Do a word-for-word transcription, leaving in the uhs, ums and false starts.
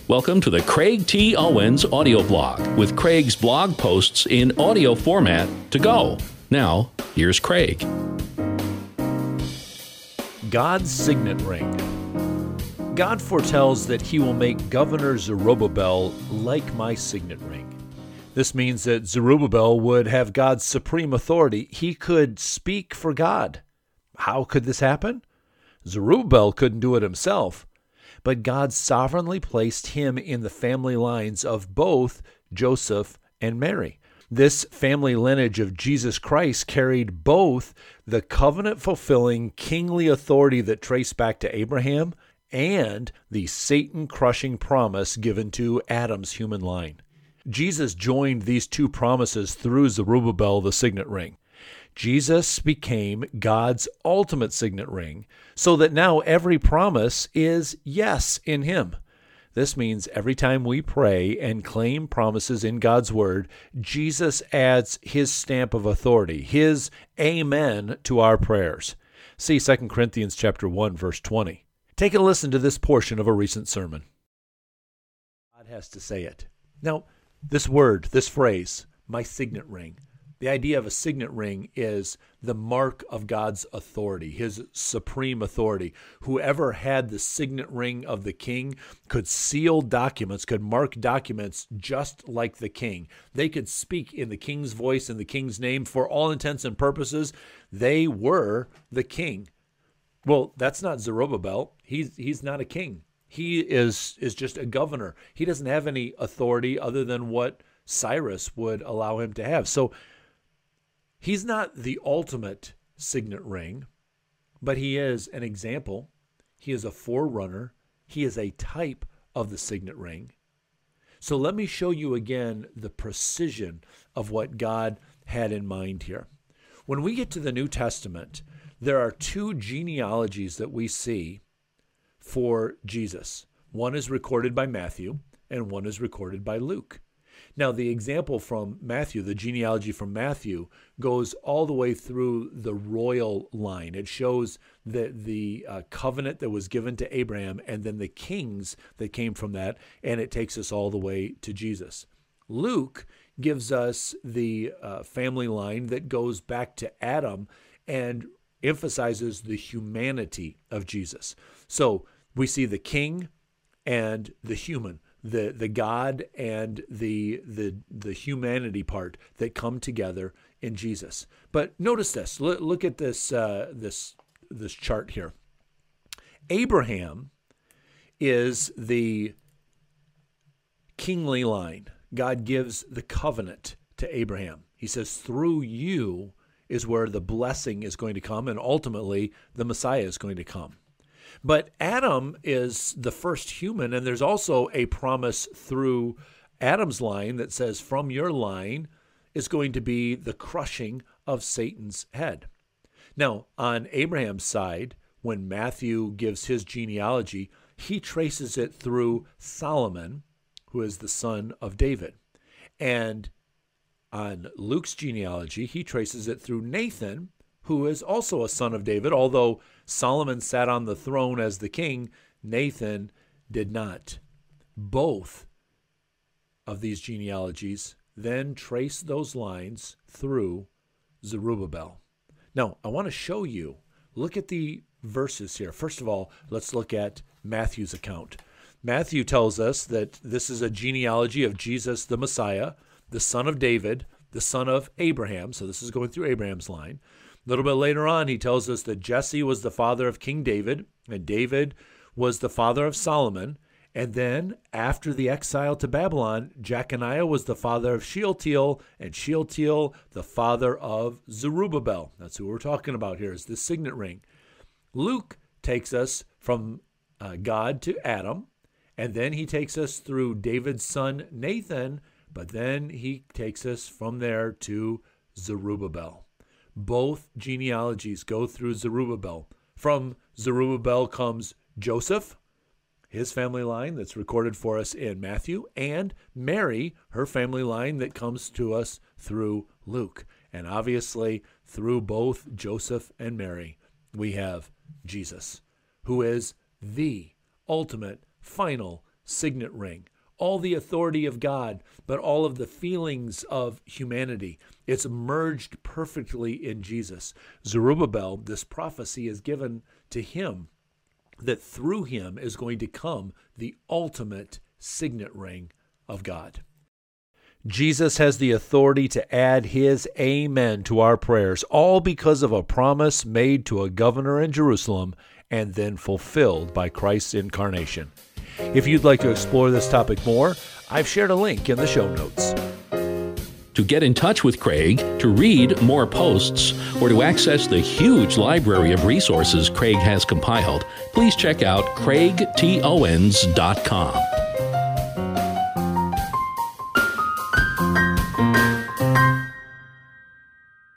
Welcome to the Craig T. Owens audio blog with Craig's blog posts in audio format to go. Now, here's Craig. God's signet ring. God foretells that he will make Governor Zerubbabel like my signet ring. This means that Zerubbabel would have God's supreme authority. He could speak for God. How could this happen? Zerubbabel couldn't do it himself, but God sovereignly placed him in the family lines of both Joseph and Mary. This family lineage of Jesus Christ carried both the covenant-fulfilling kingly authority that traced back to Abraham and the Satan-crushing promise given to Adam's human line. Jesus joined these two promises through Zerubbabel, the signet ring. Jesus became God's ultimate signet ring, so that now every promise is yes in him. This means every time we pray and claim promises in God's word, Jesus adds his stamp of authority, his amen to our prayers. See Second Corinthians chapter one, verse twenty. Take a listen to this portion of a recent sermon. God has to say it. Now, this word, this phrase, my signet ring, the idea of a signet ring is the mark of God's authority, his supreme authority. Whoever had the signet ring of the king could seal documents, could mark documents just like the king. They could speak in the king's voice, in the king's name. For all intents and purposes, they were the king. Well, that's not Zerubbabel. He's, he's not a king. He is, is just a governor. He doesn't have any authority other than what Cyrus would allow him to have. So he's not the ultimate signet ring, but he is an example. He is a forerunner. He is a type of the signet ring. So let me show you again the precision of what God had in mind here. When we get to the New Testament, there are two genealogies that we see for Jesus. One is recorded by Matthew, and one is recorded by Luke. Now, the example from Matthew, the genealogy from Matthew, goes all the way through the royal line. It shows the, the uh, covenant that was given to Abraham and then the kings that came from that, and it takes us all the way to Jesus. Luke gives us the uh, family line that goes back to Adam and emphasizes the humanity of Jesus. So we see the king and the human, the the God and the the the humanity part that come together in Jesus. But notice this. Look, look at this uh, this this chart here. Abraham is the kingly line. God gives the covenant to Abraham. He says, through you is where the blessing is going to come, and ultimately the Messiah is going to come. But Adam is the first human, and there's also a promise through Adam's line that says, from your line is going to be the crushing of Satan's head. Now, on Abraham's side, when Matthew gives his genealogy, he traces it through Solomon, who is the son of David. And on Luke's genealogy, he traces it through Nathan, who is also a son of David. Although Solomon sat on the throne as the king, Nathan did not. Both of these genealogies then trace those lines through Zerubbabel. Now, I want to show you, look at the verses here. First of all, let's look at Matthew's account. Matthew tells us that this is a genealogy of Jesus, the Messiah, the son of David, the son of Abraham. So this is going through Abraham's line. A little bit later on, he tells us that Jesse was the father of King David, and David was the father of Solomon. And then, after the exile to Babylon, Jeconiah was the father of Shealtiel, and Shealtiel the father of Zerubbabel. That's who we're talking about here, is the signet ring. Luke takes us from uh, God to Adam, and then he takes us through David's son Nathan, but then he takes us from there to Zerubbabel. Both genealogies go through Zerubbabel. From Zerubbabel comes Joseph, his family line that's recorded for us in Matthew, and Mary, her family line that comes to us through Luke. And obviously, through both Joseph and Mary, we have Jesus, who is the ultimate, final signet ring. All the authority of God, but all of the feelings of humanity. It's merged perfectly in Jesus. Zerubbabel, this prophecy is given to him that through him is going to come the ultimate signet ring of God. Jesus has the authority to add his amen to our prayers, all because of a promise made to a governor in Jerusalem and then fulfilled by Christ's incarnation. If you'd like to explore this topic more, I've shared a link in the show notes. To get in touch with Craig, to read more posts, or to access the huge library of resources Craig has compiled, please check out craig t owens dot com.